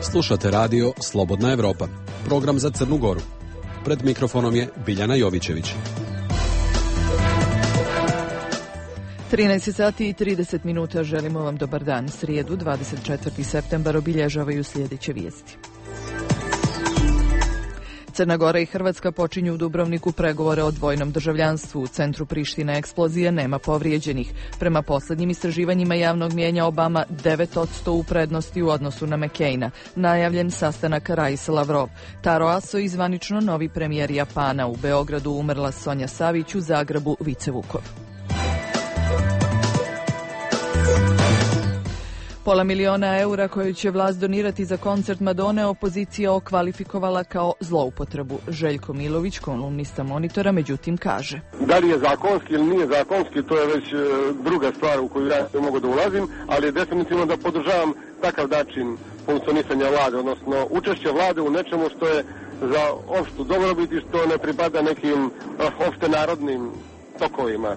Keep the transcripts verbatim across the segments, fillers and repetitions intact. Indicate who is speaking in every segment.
Speaker 1: Slušate radio Slobodna Evropa, program za Crnu Goru. Pred mikrofonom je Biljana Jovićević.
Speaker 2: trinaest sati i trideset minuta, želimo vam dobar dan. Srijedu, dvadeset četvrti septembar, obilježavaju sljedeće vijesti. Crna Gora i Hrvatska počinju u Dubrovniku pregovore o dvojnom državljanstvu. U centru Prištine eksplozije, nema povrijeđenih. Prema posljednjim istraživanjima javnog mijenja Obama devet posto u prednosti u odnosu na McCaina. Najavljen sastanak Rais-Lavrov. Taro Aso i zvanično novi premijer Japana. U Beogradu umrla Sonja Savić, u Zagrebu Vice Vukov. Pola miliona eura koju će vlast donirati za koncert Madone opozicija okvalifikovala kao zloupotrebu. Željko Milović, kolumnista Monitora, međutim kaže:
Speaker 3: Da li je zakonski ili nije zakonski, to je već druga stvar u koju ja ne mogu da ulazim, ali je definitivno da podržavam takav način funkcionisanja vlade, odnosno učešće vlade u nečemu što je za opštu dobrobit i što ne pripada nekim opštenarodnim tokovima.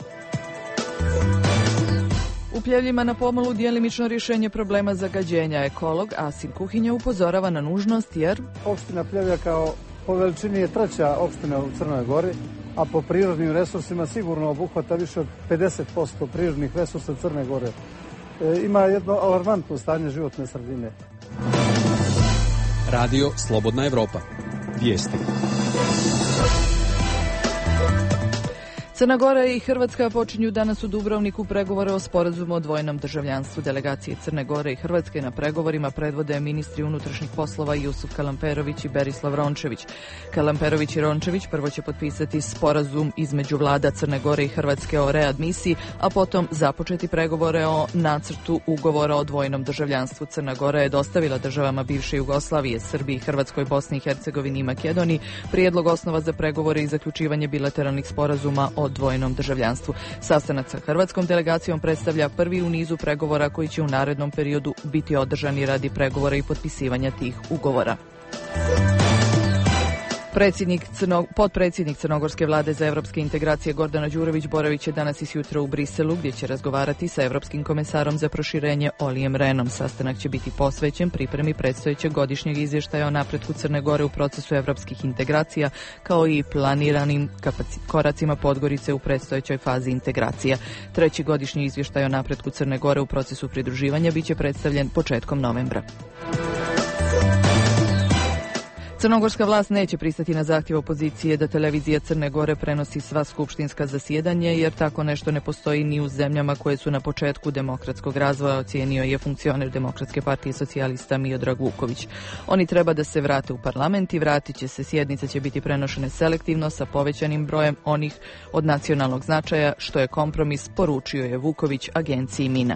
Speaker 2: U Pljevljima na pomolu djelimično rješenje problema zagađenja. Ekolog Asim Kuhinja upozorava na nužnost jer
Speaker 4: opština Pljevlja kao po veličini je treća opština u Crnoj Gori, a po prirodnim resursima sigurno obuhvata više od pedeset posto prirodnih resursa Crne Gore. E, ima jedno alarmantno stanje životne sredine.
Speaker 1: Radio Slobodna Evropa. Vijesti.
Speaker 2: Crna Gora i Hrvatska počinju danas u Dubrovniku pregovore o sporazumu o dvojnom državljanstvu. Delegacije Crne Gore i Hrvatske na pregovorima predvode ministri unutrašnjih poslova Jusuf Kalamperović i Berislav Rončević. Kalamperović i Rončević prvo će potpisati sporazum između vlada Crne Gore i Hrvatske o readmisiji, a potom započeti pregovore o nacrtu ugovora o dvojnom državljanstvu. Crna Gora je dostavila državama bivše Jugoslavije, Srbiji, Hrvatskoj, Bosni i Hercegovini i Makedoniji prijedlog osnova za pregovore i zaključivanje bilateralnih sporazuma o dvojnom državljanstvu. Sastanak sa hrvatskom delegacijom predstavlja prvi u nizu pregovora koji će u narednom periodu biti održani radi pregovora i potpisivanja tih ugovora. Predsjednik Crno, potpredsjednik Crnogorske vlade za evropske integracije Gordana Đurović boravit će danas i sutra u Briselu, gdje će razgovarati sa Evropskim komesarom za proširenje Olijem Renom. Sastanak će biti posvećen pripremi predstojećeg godišnjeg izvještaja o napretku Crne Gore u procesu evropskih integracija, kao i planiranim koracima Podgorice u predstojećoj fazi integracija. Treći godišnji izvještaj o napretku Crne Gore u procesu pridruživanja biće predstavljen početkom novembra. Crnogorska vlast neće pristati na zahtjev opozicije da televizija Crne Gore prenosi sva skupštinska zasjedanja, jer tako nešto ne postoji ni u zemljama koje su na početku demokratskog razvoja, ocijenio je funkcioner Demokratske partije socijalista Miodrag Vuković. Oni treba da se vrate u parlament i vratit će se. Sjednice će biti prenošene selektivno sa povećanim brojem onih od nacionalnog značaja, što je kompromis, poručio je Vuković agenciji Mina.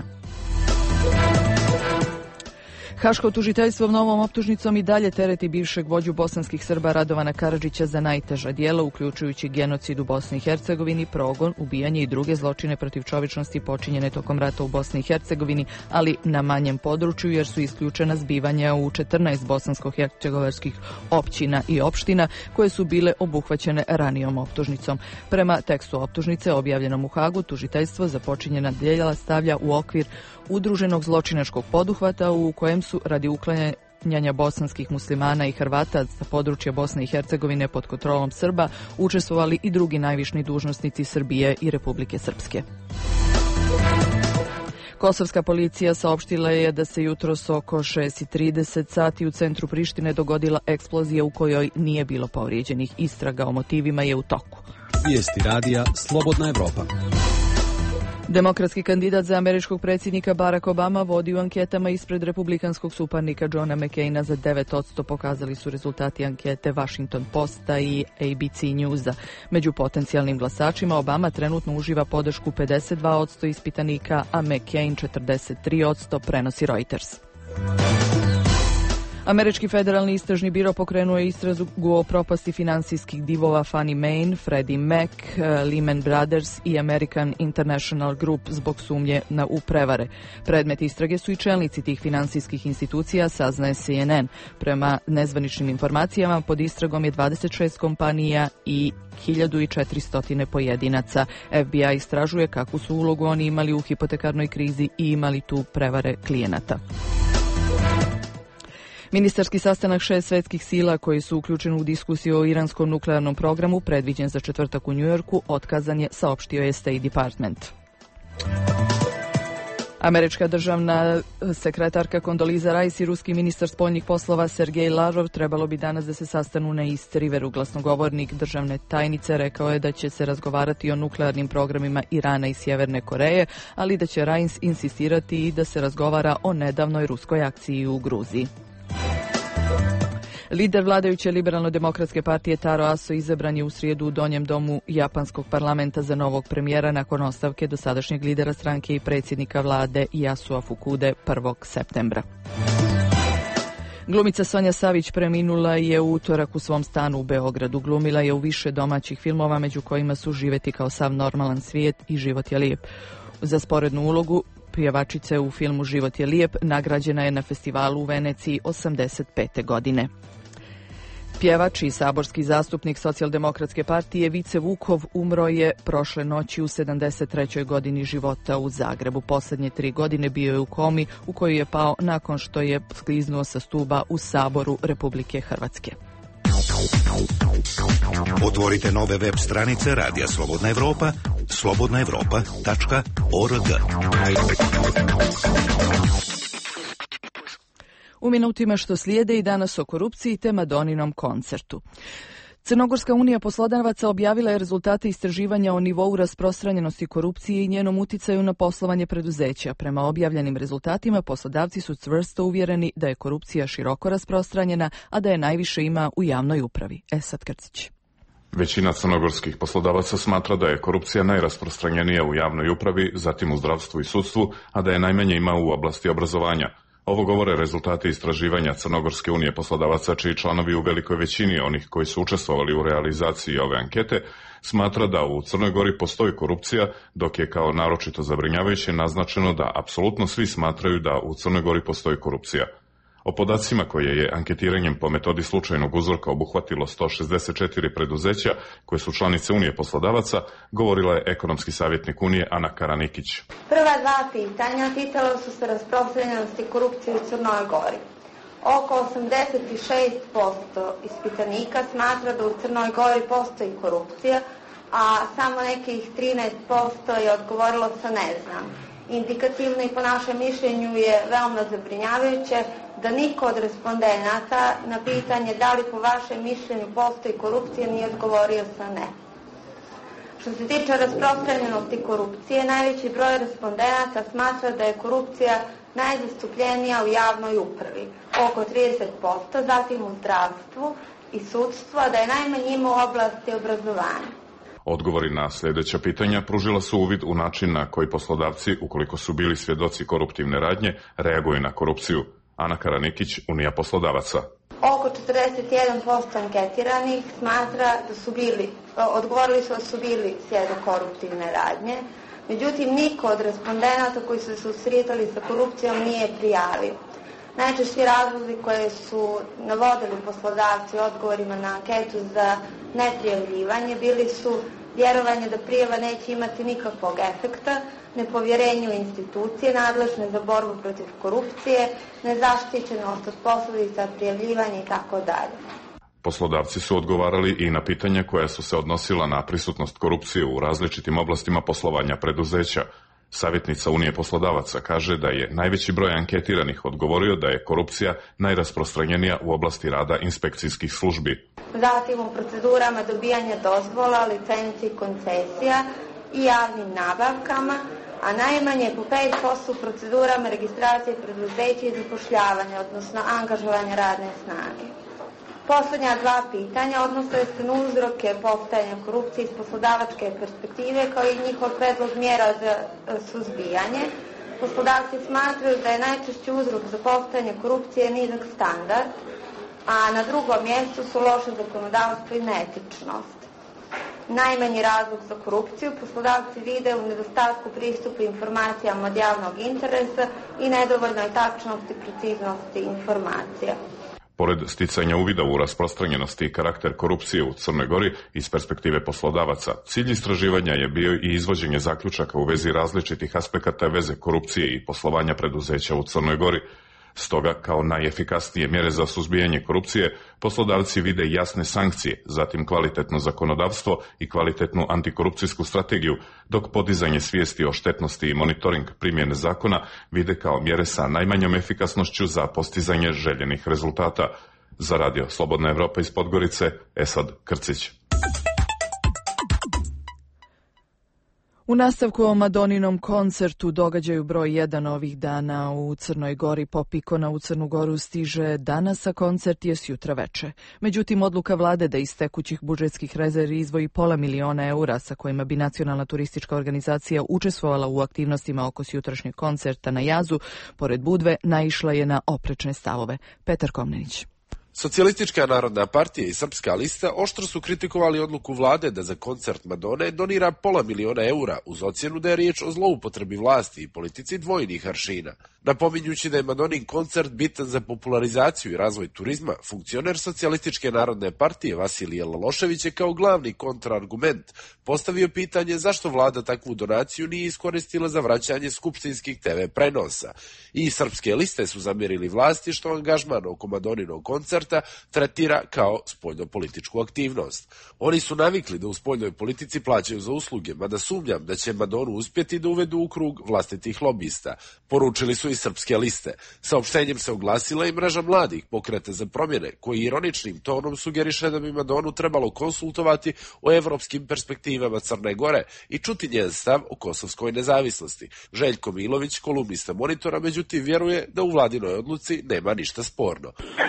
Speaker 2: Haško tužiteljstvo novom optužnicom i dalje tereti bivšeg vođu bosanskih Srba Radovana Karadžića za najteža djela, uključujući genocid u Bosni i Hercegovini, progon, ubijanje i druge zločine protiv čovječnosti počinjene tokom rata u Bosni i Hercegovini, ali na manjem području, jer su isključena zbivanja u četrnaest bosansko-hercegovačkih općina i opština koje su bile obuhvaćene ranijom optužnicom. Prema tekstu optužnice objavljenom u Hagu, tužiteljstvo za počinjena djela stavlja u okvir udruženog zločinačkog poduhvata u kojem su radi uklanjanja bosanskih muslimana i Hrvata sa područja Bosne i Hercegovine pod kontrolom Srba učestvovali i drugi najvišni dužnosnici Srbije i Republike Srpske. Kosovska policija saopštila je da se jutros oko šest i trideset sati u centru Prištine dogodila eksplozija u kojoj nije bilo povrijeđenih. Istraga o motivima je u toku.
Speaker 1: Vijesti radija Slobodna Evropa.
Speaker 2: Demokratski kandidat za američkog predsjednika Barack Obama vodi u anketama ispred republikanskog suparnika Johna McCaina za devet posto, pokazali su rezultati ankete Washington Posta i A B C Newsa. Među potencijalnim glasačima Obama trenutno uživa podršku pedeset dva posto ispitanika, a McCain četrdeset tri posto, prenosi Reuters. Američki federalni istražni biro pokrenuo je istragu o propasti finansijskih divova Fannie Mae, Freddie Mac, Lehman Brothers i American International Group zbog sumnje na u prevare. Predmet istrage su i čelnici tih finansijskih institucija, saznaje C N N. Prema nezvaničnim informacijama, pod istragom je dvadeset šest kompanija i hiljadu četiristo pojedinaca. F B I istražuje kakvu su ulogu oni imali u hipotekarnoj krizi i imali tu prevare klijenata. Ministarski sastanak šest svetskih sila koji su uključeni u diskusiju o iranskom nuklearnom programu predviđen za četvrtak u Njujorku otkazan je, saopštio je State Department. Američka državna sekretarka Kondoliza Rice i ruski ministar spoljnih poslova Sergej Lavrov trebalo bi danas da se sastanu na East Riveru. Glasnogovornik državne tajnice rekao je da će se razgovarati o nuklearnim programima Irana i Sjeverne Koreje, ali da će Rice insistirati i da se razgovara o nedavnoj ruskoj akciji u Gruziji. Lider vladajuće liberalno-demokratske partije Taro Aso izabran je u srijedu u donjem domu japanskog parlamenta za novog premijera nakon ostavke dosadašnjeg lidera stranke i predsjednika vlade Yasua Fukude prvog septembra. Glumica Sonja Savić preminula je u utorak u svom stanu u Beogradu. Glumila je u više domaćih filmova, među kojima su Živeti kao sav normalan svijet i Život je lijep. Za sporednu ulogu pjevačice u filmu Život je lijep nagrađena je na festivalu u Veneciji osamdeset pete godine. Pjevač i saborski zastupnik Socijaldemokratske partije Vice Vukov umro je prošle noći u sedamdeset trećoj godini života u Zagrebu. Posljednje tri godine bio je u komi u koju je pao nakon što je skliznuo sa stuba u Saboru Republike Hrvatske.
Speaker 5: Otvorite nove web stranice Radija Slobodna Evropa, slobodna evropa tačka org.
Speaker 2: U minutima što slijede i danas o korupciji te Madoninom koncertu. Crnogorska unija poslodavaca objavila je rezultate istraživanja o nivou rasprostranjenosti korupcije i njenom uticaju na poslovanje preduzeća. Prema objavljenim rezultatima poslodavci su čvrsto uvjereni da je korupcija široko rasprostranjena, a da je najviše ima u javnoj upravi. Esad Krcić.
Speaker 6: Većina crnogorskih poslodavaca smatra da je korupcija najrasprostranjenija u javnoj upravi, zatim u zdravstvu i sudstvu, a da je najmanje ima u oblasti obrazovanja. Ovo govore rezultati istraživanja Crnogorske unije poslodavaca, čiji članovi u velikoj većini onih koji su učestvovali u realizaciji ove ankete smatra da u Crnoj Gori postoji korupcija, dok je kao naročito zabrinjavajuće naznačeno da apsolutno svi smatraju da u Crnoj Gori postoji korupcija. O podacima koje je anketiranjem po metodi slučajnog uzorka obuhvatilo sto šezdeset četiri preduzeća koje su članice Unije poslodavaca, govorila je ekonomski savjetnik Unije Ana Karanikić.
Speaker 7: Prva dva pitanja ticala su se rasprostranjenosti korupcije u Crnoj Gori. Oko osamdeset šest posto ispitanika smatra da u Crnoj Gori postoji korupcija, a samo nekih trinaest posto je odgovorilo sa ne znam. Indikativno i po našem mišljenju je veoma zabrinjavajuće da niko od respondenata na pitanje da li po vašem mišljenju postoji korupcija nije odgovorio sa ne. Što se tiče rasprostranjenosti korupcije, najveći broj respondenata smatra da je korupcija najzastupljenija u javnoj upravi, oko trideset posto, zatim u zdravstvu i sudstvu, a da je najmanje ima u oblasti obrazovanja.
Speaker 6: Odgovori na sljedeća pitanja pružila su uvid u način na koji poslodavci, ukoliko su bili svjedoci koruptivne radnje, reaguju na korupciju. Ana Karanikić, Unija poslodavaca.
Speaker 7: Oko četrdeset jedan posto anketiranih smatra da su bili, odgovorili su da su bili svjedok koruptivne radnje, međutim niko od respondenata koji su se susretali sa korupcijom nije prijavio. Najčešći razlozi koje su navodili poslodavci odgovorima na anketu za neprijavljivanje bili su vjerovanje da prijava neće imati nikakvog efekta, nepovjerenje u institucije nadležne za borbu protiv korupcije, nezaštićenost od posljedica prijavljivanja i tako dalje.
Speaker 6: Poslodavci su odgovarali i na pitanja koja su se odnosila na prisutnost korupcije u različitim oblastima poslovanja preduzeća. Savjetnica Unije poslodavaca kaže da je najveći broj anketiranih odgovorio da je korupcija najrasprostranjenija u oblasti rada inspekcijskih službi.
Speaker 7: Zatim u procedurama dobijanja dozvola, licenci i koncesija i javnim nabavkama, a najmanje po pet posto u procedurama registracije preduzeća i zapošljavanja, odnosno angažovanja radne snage. Posljednja dva pitanja odnose se na uzroke postojanja korupcije iz poslodavačke perspektive kao i njihov predlog mjera za suzbijanje. Poslodavci smatraju da je najčešći uzrok za postojanje korupcije nizak standard, a na drugom mjestu su loše zakonodavstvo i neetičnost. Najmanji razlog za korupciju poslodavci vide u nedostatku pristupa informacijama od javnog interesa i nedovoljnoj tačnosti i preciznosti informacija.
Speaker 6: Pored sticanja uvida u rasprostranjenosti i karakter korupcije u Crnoj Gori iz perspektive poslodavaca, cilj istraživanja je bio i izvođenje zaključaka u vezi različitih aspekata veze korupcije i poslovanja preduzeća u Crnoj Gori. Stoga, kao najefikasnije mjere za suzbijanje korupcije, poslodavci vide jasne sankcije, zatim kvalitetno zakonodavstvo i kvalitetnu antikorupcijsku strategiju, dok podizanje svijesti o štetnosti i monitoring primjene zakona vide kao mjere sa najmanjom efikasnošću za postizanje željenih rezultata. Za radio Slobodna Evropa iz Podgorice, Esad Krcić.
Speaker 2: U nastavku o Madoninom koncertu, događaju broj jedan ovih dana u Crnoj Gori, Pop ikona u Crnu Goru stiže danas, a koncert je sjutra veče. Međutim, odluka vlade da iz tekućih budžetskih rezervi izdvoji pola miliona eura sa kojima bi nacionalna turistička organizacija učestvovala u aktivnostima oko sjutrašnjeg koncerta na Jazu, pored Budve, naišla je na oprečne stavove. Petar Komnenić.
Speaker 8: Socijalistička narodna partija i Srpska lista oštro su kritikovali odluku vlade da za koncert Madone donira pola miliona eura uz ocjenu da je riječ o zloupotrebi vlasti i politici dvojnih aršina. Napominjući da je Madonin koncert bitan za popularizaciju i razvoj turizma, funkcioner Socijalističke narodne partije Vasilije Lalošević je kao glavni kontraargument postavio pitanje zašto vlada takvu donaciju nije iskoristila za vraćanje skupštinskih te ve prenosa. I Srpske liste su zamjerili vlasti što angažman oko Madoninog koncerta tretira kao spoljnopolitičku aktivnost. Oni su navikli da u spoljnoj politici plaćaju za usluge, mada sumnjam da će Madonu uspjeti da uvedu u krug vlastitih lobista, poručili su i Srpske liste. Saopštenjem se oglasila i mreža mladih Pokreta za promjene, koji ironičnim tonom sugeriše da bi Madonu trebalo konsultovati o evropskim perspektivama Crne Gore i čuti njen stav o kosovskoj nezavisnosti. Željko Milović, kolumnista Monitora, međutim vjeruje da u vladinoj odluci nema ništa sporno.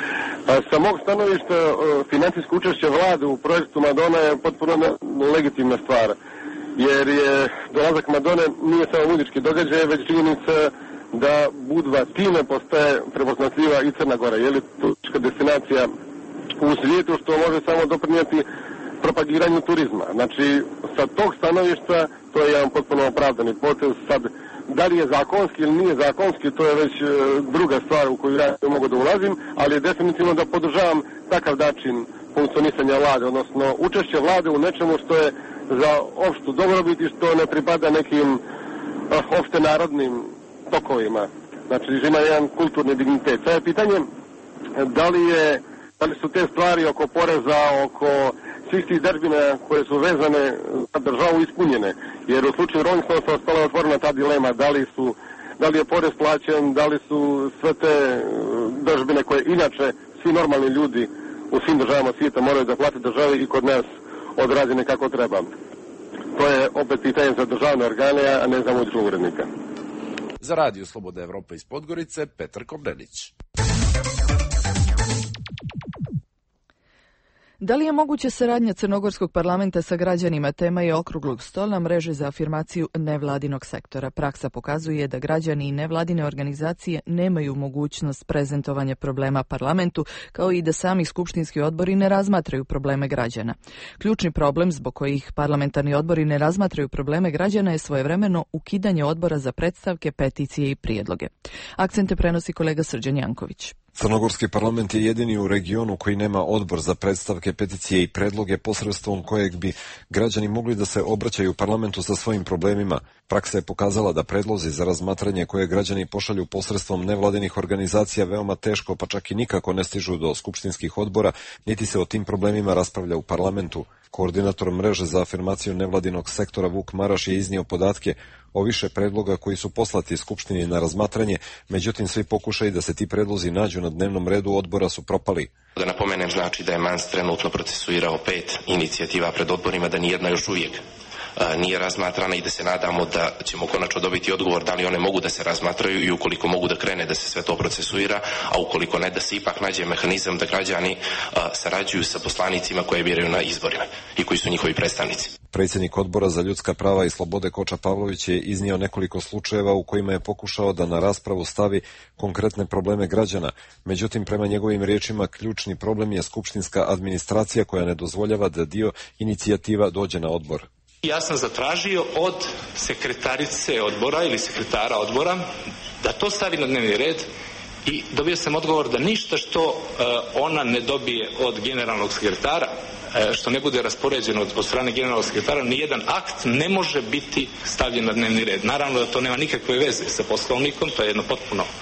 Speaker 3: Sa mog stanovišta, financijsko učešće vlade u projektu Madona je potpuno legitimna stvar, jer je dolazak Madone nije samo muzički događaj, već činjenica da Budva time postaje prepoznatljiva i Crna Gora, je li turistička destinacija u svijetu, što može samo doprinijeti propagiranju turizma. Znači, sa tog stanovišta to je jedan potpuno opravdani potez. Sad, da li je zakonski ili nije zakonski, to je već druga stvar u koju ja ne mogu da ulazim, ali je definitivno da podržavam takav način funkcionisanja vlade, odnosno učešće vlade u nečemu što je za opštu dobrobit i što ne pripada nekim opšte narodnim tokovima. Znači, ima jedan kulturni dignitet. Sada je pitanje da li, je, da li su te stvari oko poreza, oko svih tih dežbina koje su vezane za državu ispunjene. Jer u slučaju Rolling Stonesa ostala je otvorena ta dilema da li, su, da li je porez plaćen, da li su sve te dežbine koje inače svi normalni ljudi u svim državama svijeta moraju da plate državi i kod nas odrađene kako treba. To je opet pitanje za državne organe, a ne za muzičkog urednika.
Speaker 8: Za radio Slobodna Evropa iz Podgorice, Petar Komnenić.
Speaker 2: Da li je moguća saradnja Crnogorskog parlamenta sa građanima, tema je okruglog stola mreže za afirmaciju nevladinog sektora. Praksa pokazuje da građani i nevladine organizacije nemaju mogućnost prezentovanja problema parlamentu, kao i da sami skupštinski odbori ne razmatraju probleme građana. Ključni problem zbog kojih parlamentarni odbori ne razmatraju probleme građana je svojevremeno ukidanje odbora za predstavke, peticije i prijedloge. Akcente prenosi kolega Srđan Janković.
Speaker 9: Crnogorski parlament je jedini u regionu koji nema odbor za predstavke, peticije i predloge posredstvom kojeg bi građani mogli da se obraćaju parlamentu sa svojim problemima. Praksa je pokazala da predlozi za razmatranje koje građani pošalju posredstvom nevladinih organizacija veoma teško, pa čak i nikako ne stižu do skupštinskih odbora, niti se o tim problemima raspravlja u parlamentu. Koordinator mreže za afirmaciju nevladinog sektora Vuk Maraš je iznio podatke o više predloga koji su poslati Skupštini na razmatranje, međutim svi pokušaji da se ti predlozi nađu na dnevnom redu odbora su propali.
Speaker 10: Da napomenem znači da je Mans trenutno procesuirao pet inicijativa pred odborima, da nijedna još uvijek nije razmatrana i da se nadamo da ćemo konačno dobiti odgovor da li one mogu da se razmatraju i ukoliko mogu da krene da se sve to procesuira, a ukoliko ne da se ipak nađe mehanizam da građani sarađuju sa poslanicima koje biraju na izborima i koji su njihovi predstavnici.
Speaker 9: Predsjednik odbora za ljudska prava i slobode Koča Pavlović je iznio nekoliko slučajeva u kojima je pokušao da na raspravu stavi konkretne probleme građana. Međutim, prema njegovim riječima, ključni problem je skupštinska administracija koja ne dozvoljava da dio inicijativa dođe na odbor.
Speaker 11: Ja sam zatražio od sekretarice odbora ili sekretara odbora da to stavi na dnevni red i dobio sam odgovor da ništa što uh, ona ne dobije od generalnog sekretara, uh, što ne bude raspoređeno od, od strane generalnog sekretara, nijedan akt ne može biti stavljen na dnevni red. Naravno da to nema nikakve veze sa poslovnikom, to je jedno potpuno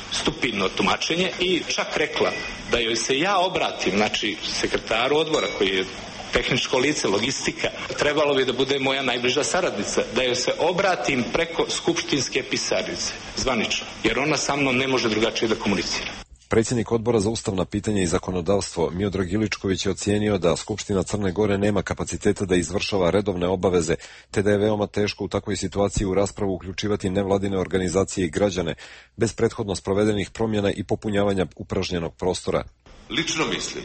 Speaker 11: stupidno tumačenje i čak rekla da joj se ja obratim, znači sekretaru odbora koji je tehničko lice, logistika, trebalo bi da bude moja najbliža saradnica, da joj se obratim preko skupštinske pisarnice, zvanično, jer ona sa mnom ne može drugačije da komunicira.
Speaker 9: Predsjednik odbora za ustavna pitanja i zakonodavstvo Miodrag Iličković je ocijenio da Skupština Crne Gore nema kapaciteta da izvršava redovne obaveze, te da je veoma teško u takvoj situaciji u raspravu uključivati nevladine organizacije i građane bez prethodno sprovedenih promjena i popunjavanja upražnjenog prostora.
Speaker 12: Lično mislim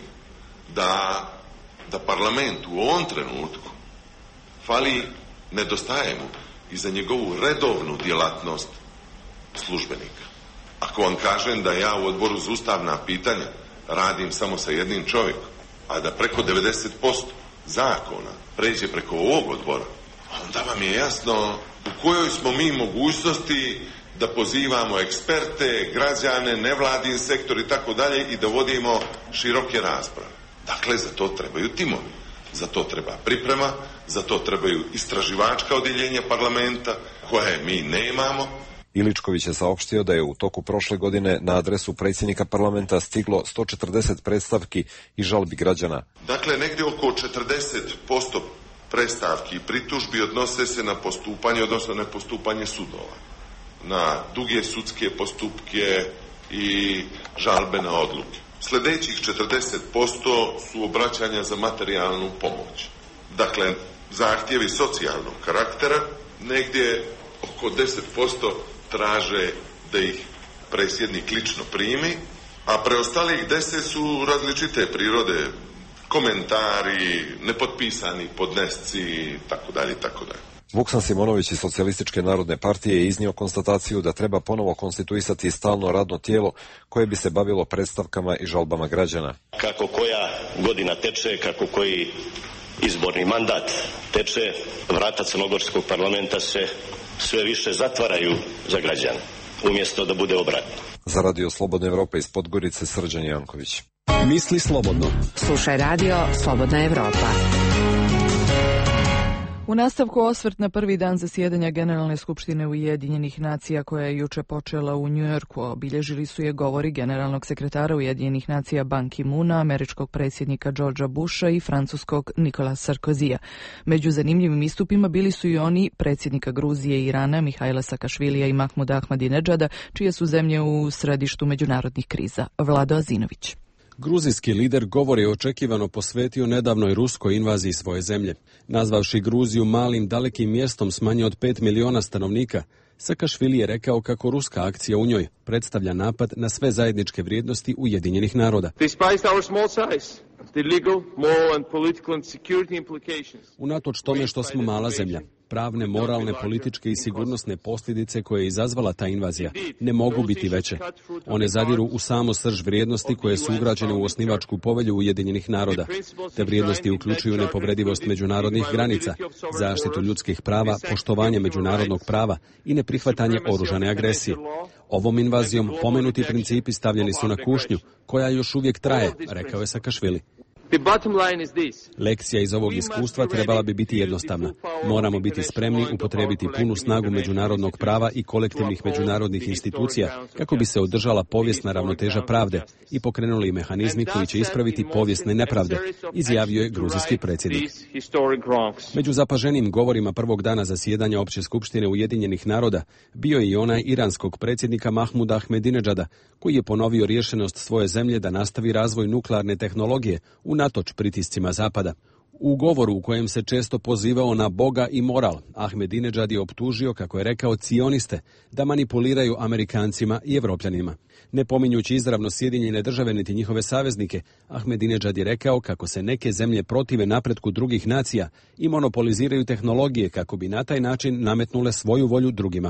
Speaker 12: da, da parlament u ovom trenutku fali, nedostaje mu i za njegovu redovnu djelatnost službenika. Ako vam kažem da ja u odboru za ustavna pitanja radim samo sa jednim čovjekom, a da preko devedeset posto zakona pređe preko ovog odbora, onda vam je jasno u kojoj smo mi mogućnosti da pozivamo eksperte, građane, nevladin sektor i tako dalje i da vodimo široke rasprave. Dakle, za to trebaju timovi, za to treba priprema, za to trebaju istraživačka odjeljenja parlamenta koje mi nemamo.
Speaker 9: Iličković je saopštio da je u toku prošle godine na adresu predsjednika parlamenta stiglo sto četrdeset predstavki i žalbi građana.
Speaker 12: Dakle, negdje oko četrdeset posto predstavki i pritužbi odnose se na postupanje, odnosno na postupanje sudova, na duge sudske postupke i žalbe na odluke. Sljedećih četrdeset posto su obraćanja za materijalnu pomoć. Dakle, zahtjevi socijalnog karaktera, negdje oko deset posto traže da ih predsjednik lično primi, a preostalih deset su različite prirode, komentari, nepotpisani podnesci, tako dalje, tako dalje.
Speaker 9: Vuksan Simonović iz Socijalističke narodne partije je iznio konstataciju da treba ponovo konstituisati stalno radno tijelo koje bi se bavilo predstavkama i žalbama građana.
Speaker 13: Kako koja godina teče, kako koji izborni mandat teče, vrata Crnogorskog parlamenta se sve više zatvaraju za građane, umjesto da bude obratno.
Speaker 9: Za Radio Slobodne Evrope iz Podgorice, Srđan Janković.
Speaker 1: Misli slobodno.
Speaker 14: Slušaj Radio Slobodna Evropa.
Speaker 2: U nastavku osvrt na prvi dan zasjedanja Generalne skupštine Ujedinjenih nacija koja je juče počela u Njujorku, obilježili su je govori generalnog sekretara Ujedinjenih nacija Ban Ki-moona, američkog predsjednika Georgea Busha i francuskog Nicolasa Sarkozija. Među zanimljivim istupima bili su i oni predsjednika Gruzije i Irana Mihajla Sakašvilija i Mahmuda Ahmadinedžada, čije su zemlje u središtu međunarodnih kriza. Vlado Azinović.
Speaker 1: Gruzijski lider govor je očekivano posvetio nedavnoj ruskoj invaziji svoje zemlje. Nazvavši Gruziju malim dalekim mjestom s manje od pet miliona stanovnika, Sakašvili je rekao kako ruska akcija u njoj predstavlja napad na sve zajedničke vrijednosti Ujedinjenih naroda. Unatoč tome što smo mala zemlja, pravne, moralne, političke i sigurnosne posljedice koje je izazvala ta invazija ne mogu biti veće. One zadiru u samo srž vrijednosti koje su ugrađene u osnivačku povelju Ujedinjenih naroda. Te vrijednosti uključuju nepovredivost međunarodnih granica, zaštitu ljudskih prava, poštovanje međunarodnog prava i neprihvatanje oružane agresije. Ovom invazijom pomenuti principi stavljeni su na kušnju, koja još uvijek traje, rekao je Sakašvili. Lekcija iz ovog iskustva trebala bi biti jednostavna. Moramo biti spremni upotrijebiti punu snagu međunarodnog prava i kolektivnih međunarodnih institucija kako bi se održala povijesna ravnoteža pravde i pokrenuli mehanizmi koji će ispraviti povijesne nepravde, izjavio je gruzijski predsjednik. Među zapaženim govorima prvog dana zasjedanja Opće skupštine Ujedinjenih naroda bio je i onaj iranskog predsjednika Mahmuda Ahmadinedžada, koji je ponovio rješenost svoje zemlje da nastavi razvoj nuklearne tehnologije unatoč pritiscima Zapada. U govoru u kojem se često pozivao na Boga i moral, Ahmadinedžad je optužio, kako je rekao, cioniste da manipuliraju Amerikancima i Evropljanima. Ne pominjući izravno Sjedinjene države niti njihove saveznike, Ahmadinedžad je rekao kako se neke zemlje protive napretku drugih nacija i monopoliziraju tehnologije kako bi na taj način nametnule svoju volju drugima.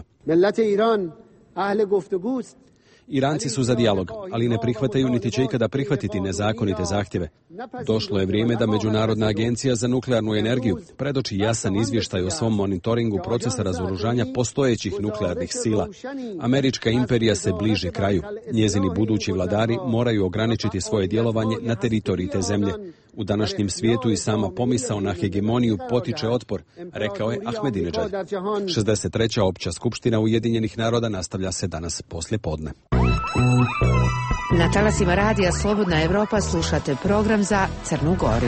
Speaker 1: Iranci su za dijalog, ali ne prihvataju niti će ikada prihvatiti nezakonite zahtjeve. Došlo je vrijeme da Međunarodna agencija za nuklearnu energiju predoči jasan izvještaj o svom monitoringu procesa razoružanja postojećih nuklearnih sila. Američka imperija se bliži kraju. Njezini budući vladari moraju ograničiti svoje djelovanje na teritoriji te zemlje. U današnjem svijetu i sama pomisao na hegemoniju potiče otpor, rekao je Ahmadinedžad. šezdeset treća Opća skupština Ujedinjenih naroda nastavlja se danas poslije podne.
Speaker 14: Na talasima radija Slobodna Evropa slušate program za Crnu Goru.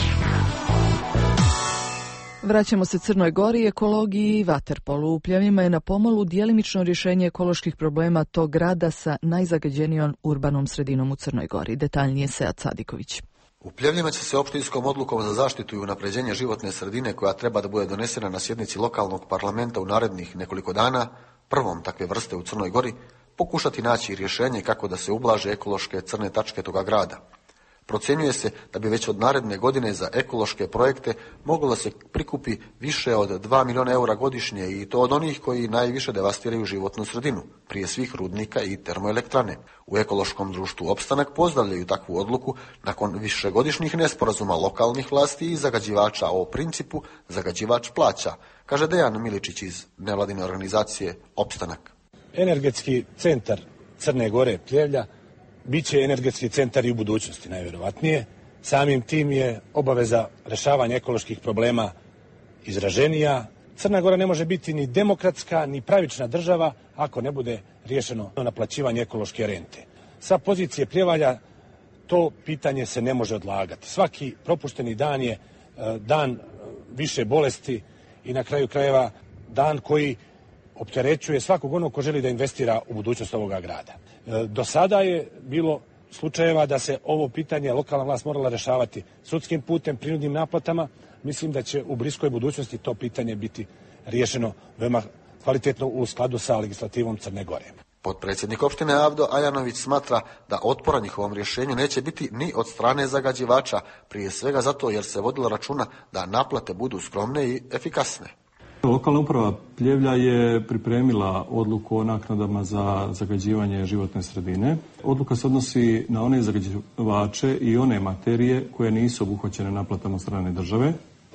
Speaker 2: Vraćamo se Crnoj Gori, ekologiji i vaterpolu. U Pljevljima je na pomolu djelimično rješenje ekoloških problema tog grada sa najzagađenijom urbanom sredinom u Crnoj Gori. Detaljnije Sead Sadiković.
Speaker 15: U Pljevljima će se opštinskom odlukom za zaštitu i unapređenje životne sredine, koja treba da bude donesena na sjednici lokalnog parlamenta u narednih nekoliko dana, prvom takve vrste u Crnoj Gori, pokušati naći rješenje kako da se ublaže ekološke crne tačke toga grada. Procjenjuje se da bi već od naredne godine za ekološke projekte moglo da se prikupi više od dva miliona eura godišnje, i to od onih koji najviše devastiraju životnu sredinu, prije svih rudnika i termoelektrane. U ekološkom društvu Opstanak pozdravljaju takvu odluku nakon višegodišnjih nesporazuma lokalnih vlasti i zagađivača o principu zagađivač plaća, kaže Dejan Miličić iz nevladine organizacije Opstanak.
Speaker 16: Energetski centar Crne Gore, Pljevlja, bit će energetski centar i u budućnosti, najvjerovatnije. Samim tim je obaveza rješavanja ekoloških problema izraženija. Crna Gora ne može biti ni demokratska, ni pravična država ako ne bude riješeno naplaćivanje ekološke rente. Sa pozicije Pljevalja to pitanje se ne može odlagati. Svaki propušteni dan je dan više bolesti i na kraju krajeva dan koji opterećuje svakog onog ko želi da investira u budućnost ovoga grada. Do sada je bilo slučajeva da se ovo pitanje lokalna vlast morala rješavati sudskim putem, prinudnim naplatama. Mislim da će u bliskoj budućnosti to pitanje biti riješeno veoma kvalitetno u skladu sa legislativom Crne Gore.
Speaker 15: Potpredsjednik opštine Avdo Ajanović smatra da otpora njihovom rješenju neće biti ni od strane zagađivača, prije svega zato jer se vodilo računa da naplate budu skromne i efikasne.
Speaker 17: Lokalna uprava Pljevlja je pripremila odluku o naknadama za zagađivanje životne sredine. Odluka se odnosi na one zagađivače i one materije koje nisu obuhvaćene naplatama od strane države.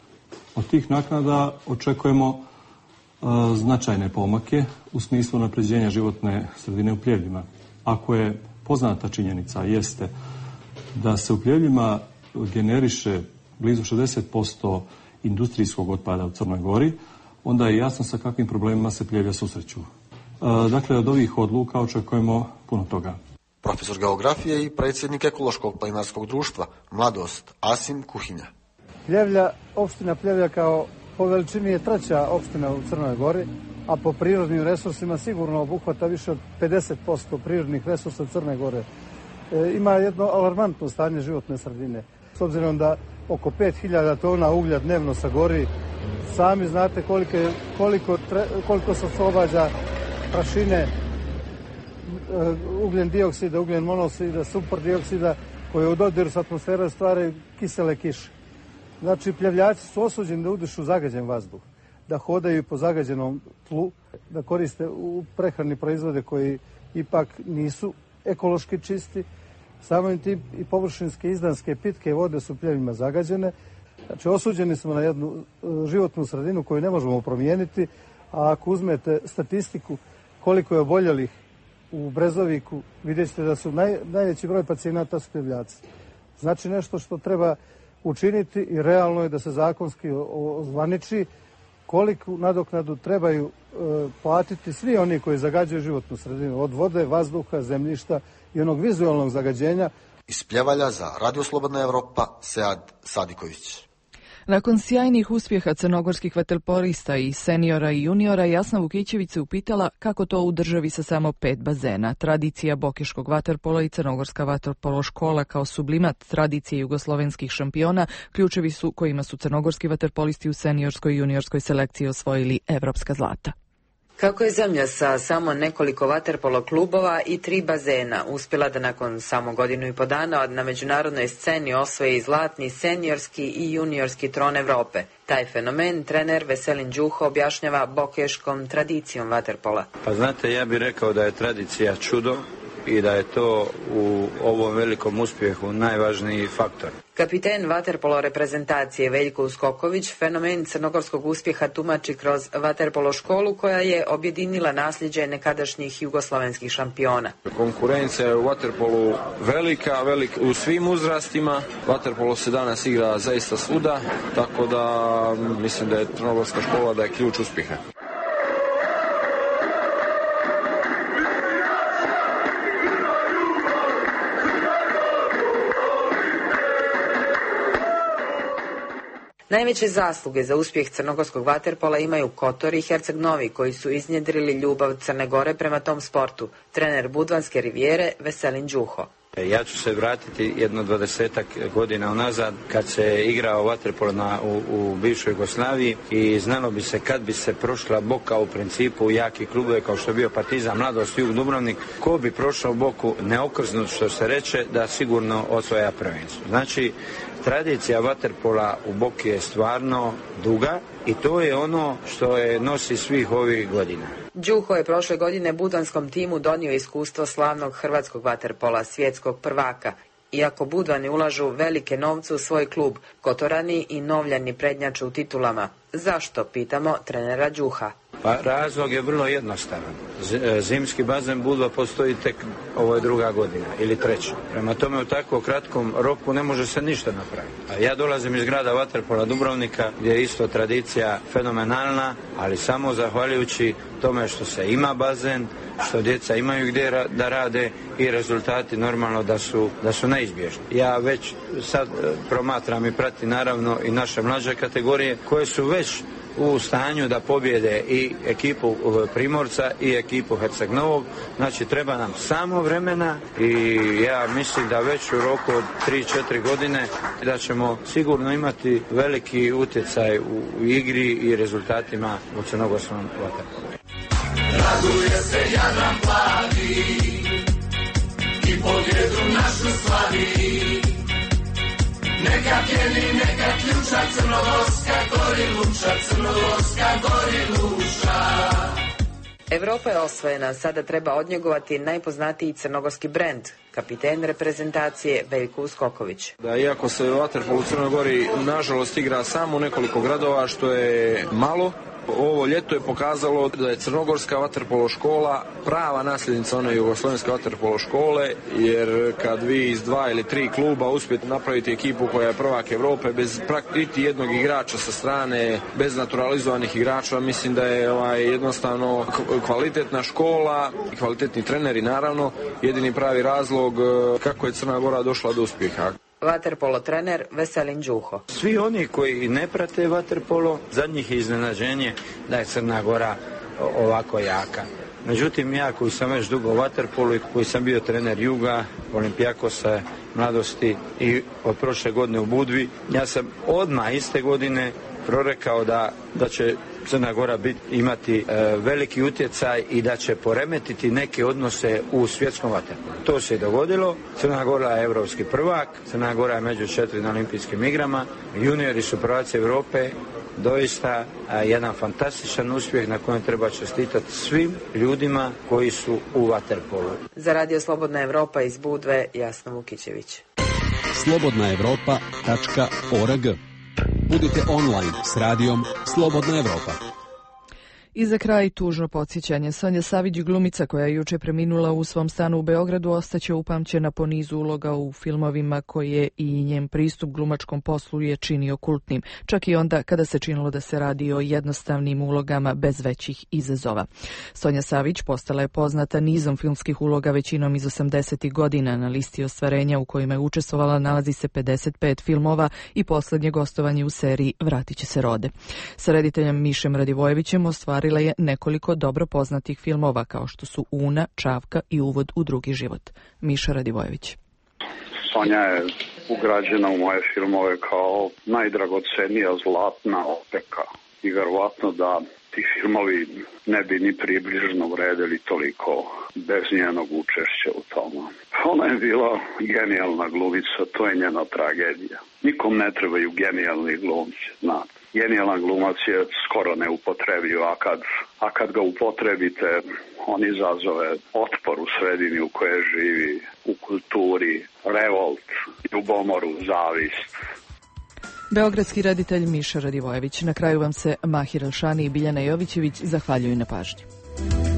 Speaker 17: Od tih naknada očekujemo uh, značajne pomake u smislu unapređenja životne sredine u Pljevljima. Ako je poznata činjenica, jeste da se u Pljevljima generiše blizu šezdeset posto industrijskog otpada u Crnoj Gori, onda je jasno sa kakvim problemima se Pljevlja susreću. Dakle, od ovih odluka očekujemo puno toga.
Speaker 15: Profesor geografije i predsjednik ekološkog planinarskog društva Mladost Asim Kuhinja.
Speaker 4: Pljevlja, opština Pljevlja kao po veličini je treća opština u Crnoj Gori, a po prirodnim resursima sigurno obuhvata više od pedeset posto prirodnih resursa Crne Gore. E, ima jedno alarmantno stanje životne sredine. S obzirom da oko pet hiljada tona uglja dnevno sagori, sami znate koliko, koliko, koliko se oslobađa prašine, ugljen dioksida, ugljen monoksida, sumpor dioksida, koje u dodiru s atmosfere stvaraju kisele kiše. Znači, Pljevljaci su osuđeni da udišu zagađen vazduh, da hodaju po zagađenom tlu, da koriste u prehrani proizvode koji ipak nisu ekološki čisti. Samim tim i površinske izdanske pitke vode su Pljevljima zagađene. Znači, osuđeni smo na jednu životnu sredinu koju ne možemo promijeniti, a ako uzmete statistiku koliko je oboljelih u Brezoviku, vidjet ćete da su naj, najveći broj pacijenata su Pljevljaci. Znači, nešto što treba učiniti i realno je da se zakonski ozvaniči koliku nadoknadu trebaju e, platiti svi oni koji zagađuju životnu sredinu, od vode, vazduha, zemljišta i onog vizualnog zagađenja.
Speaker 15: Iz Pljevalja za Radio Slobodna Evropa, Sead Sadiković.
Speaker 2: Nakon sjajnih uspjeha crnogorskih vaterpolista i seniora i juniora, Jasna Vukićević se upitala kako to u državi sa samo pet bazena. Tradicija bokeškog vaterpola i crnogorska vaterpolo škola kao sublimat tradicije jugoslovenskih šampiona ključevi su kojima su crnogorski vaterpolisti u seniorskoj i juniorskoj selekciji osvojili evropska zlata.
Speaker 18: Kako je zemlja sa samo nekoliko vaterpolo klubova i tri bazena uspjela da nakon samo godinu i po dana na međunarodnoj sceni osvoji zlatni seniorski i juniorski tron Evrope. Taj fenomen trener Veselin Đuho objašnjava bokeškom tradicijom vaterpola.
Speaker 19: Pa znate, ja bih rekao da je tradicija čudo i da je to u ovom velikom uspjehu najvažniji faktor.
Speaker 18: Kapiten vaterpolo reprezentacije Veljko Uskoković fenomen crnogorskog uspjeha tumači kroz vaterpolo školu koja je objedinila nasljeđe nekadašnjih jugoslavenskih šampiona.
Speaker 20: Konkurencija je u vaterpolu velika, velika u svim uzrastima. Vaterpolo se danas igra zaista svuda, tako da mislim da je crnogorska škola da je ključ uspjeha.
Speaker 18: Najveće zasluge za uspjeh crnogorskog vaterpola imaju Kotor i Herceg Novi, koji su iznjedrili ljubav Crne Gore prema tom sportu. Trener Budvanske Rivijere Veselin Đuho.
Speaker 19: Ja ću se vratiti jedno dvadesetak godina unazad kad se igrao vaterpolo na, u, u bivšoj Jugoslaviji i znalo bi se kad bi se prošla Boka u principu u jaki klubove kao što je bio Partizan, Mladost, Jug, Dubrovnik, ko bi prošao Boku neokrznut što se reče da sigurno osvaja prvenstvo. Znači, tradicija vaterpola u Boki je stvarno duga i to je ono što je nosi svih ovih godina.
Speaker 18: Đuho je prošle godine budvanskom timu donio iskustvo slavnog hrvatskog vaterpola, svjetskog prvaka. Iako Budvani ulažu velike novce u svoj klub, Kotorani i Novljani prednjače u titulama. Zašto, pitamo trenera Đuha.
Speaker 19: Pa razlog je vrlo jednostavan. Zimski bazen Budva postoji tek ovo je druga godina ili treća. Prema tome u tako kratkom roku ne može se ništa napraviti. A ja dolazim iz grada vaterpola Dubrovnika gdje je isto tradicija fenomenalna, ali samo zahvaljujući tome što se ima bazen, što djeca imaju gdje da rade i rezultati normalno da su, da su neizbježni. Ja već sad promatram i pratim naravno i naše mlađe kategorije koje su već u stanju da pobjede i ekipu Primorca i ekipu Herceg Novog. Znači treba nam samo vremena i ja mislim da već u roku od tri četiri godine da ćemo sigurno imati veliki utjecaj u igri i rezultatima u crnogorskom vaterpolu.
Speaker 21: Raduje se Jadran plavi i pobjedu našu slavi. Neka pjeni, neka ključa crnogorska goriluša, crnogorska goriluša.
Speaker 18: Evropa je osvojena, sada treba odnjegovati najpoznatiji crnogorski brend, kapiten reprezentacije Veljko Uskoković.
Speaker 20: Da, iako se vaterpol u Crnoj Gori nažalost igra samo u nekoliko gradova, što je malo, ovo ljeto je pokazalo da je crnogorska vaterpolo škola prava nasljednica one jugoslovenske vaterpolo škole, jer kad vi iz dva ili tri kluba uspijete napraviti ekipu koja je prvak Evrope bez praktički jednog igrača sa strane, bez naturalizovanih igrača, mislim da je ovaj, jednostavno kvalitetna škola i kvalitetni treneri naravno jedini pravi razlog kako je Crna Gora došla do uspjeha.
Speaker 18: Vaterpolo trener Veselin Đuho.
Speaker 19: Svi oni koji ne prate vaterpolo, za njih je iznenađenje da je Crna Gora ovako jaka. Međutim, ja koji sam već dugo u vaterpolu i koji sam bio trener Juga, Olimpijakosa, Mladosti i od prošle godine u Budvi, ja sam odmah iste godine prorekao da, da će Crna Gora bit, imati e, veliki utjecaj i da će poremetiti neke odnose u svjetskom vaterpolu. To se i dogodilo. Crna Gora je evropski prvak, Crna Gora je među četiri na olimpijskim igrama, juniori su prvaci Europe, doista a, jedan fantastičan uspjeh na kojem treba čestitati svim ljudima koji su u vaterpolu.
Speaker 18: Za Radio Slobodna Evropa iz Budve, Jasna Vukićević.
Speaker 1: slobodna evropa tačka org. Budite online s radijom Slobodna Evropa.
Speaker 2: I za kraj tužno podsjećanje. Sonja Savić, glumica koja je juče preminula u svom stanu u Beogradu, ostaće upamćena po nizu uloga u filmovima koje i njen pristup glumačkom poslu je činio kultnim. Čak i onda kada se činilo da se radi o jednostavnim ulogama bez većih izazova. Sonja Savić postala je poznata nizom filmskih uloga, većinom iz osamdesetih godina. Na listi ostvarenja u kojima je učestvovala nalazi se pedeset pet filmova i poslednje gostovanje u seriji Vratit će se rode. Sa rediteljem Mišem Radivojevićem ostvarila je nekoliko dobro poznatih filmova kao što su Una, Čavka i Uvod u drugi život. Miša Radivojević.
Speaker 22: Sonja je ugrađena u moje filmove kao najdragocenija zlatna opeka i verovatno da ti filmovi ne bi ni približno vredeli toliko bez njenog učešća u tome. Ona je bila genijalna glumica, to je njena tragedija. Nikom ne trebaju genijalni glumci, znate. Genijalan glumac je skoro neupotrebljiv, a kad, a kad ga upotrebite, on izazove otpor u sredini u kojoj živi, u kulturi, revolt, ljubomoru, zavist.
Speaker 2: Beogradski reditelj Miša Radivojević. Na kraju vam se Mahir Elšani i Biljana Jovićević zahvaljuju na pažnji.